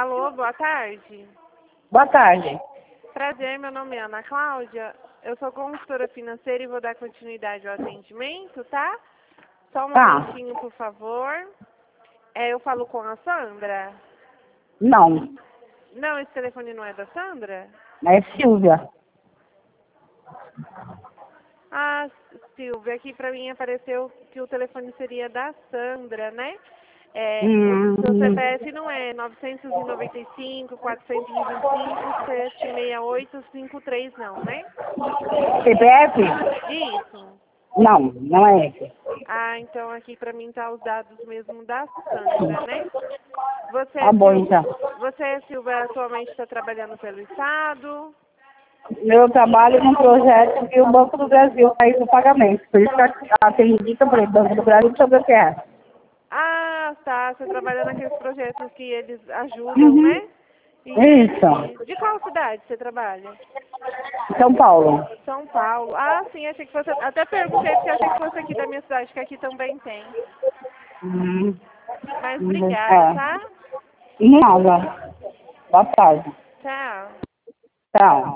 Alô, boa tarde. Boa tarde. Prazer, meu nome é Ana Cláudia. Eu sou consultora financeira e vou dar continuidade ao atendimento, tá? Só um Tá. momentinho, por favor. Eu falo com a Sandra? Não, Não, esse telefone não é da Sandra? é Silvia. Ah, Silvia, aqui pra mim apareceu que o telefone seria da Sandra, né? O seu CPF não é 995-425-768-53 não, né? CPF? Isso. Não, não é esse. Ah, então aqui pra mim tá os dados mesmo da Sandra, né? Tá bom, então. Você, Silvia, atualmente está trabalhando pelo Estado? Eu trabalho num projeto que o Banco do Brasil faz o pagamento. Por isso que eu atendi para o Banco do Brasil sobre o que é. Ah, tá. Você trabalha naqueles projetos que eles ajudam, Uhum. né? Isso. De qual cidade você trabalha? São Paulo. São Paulo. Ah, sim, achei que fosse. Até perguntei porque achei que fosse aqui da minha cidade, que aqui também tem. Uhum. Mas obrigada, É. tá? Nada. Boa tarde. Tchau. Tchau.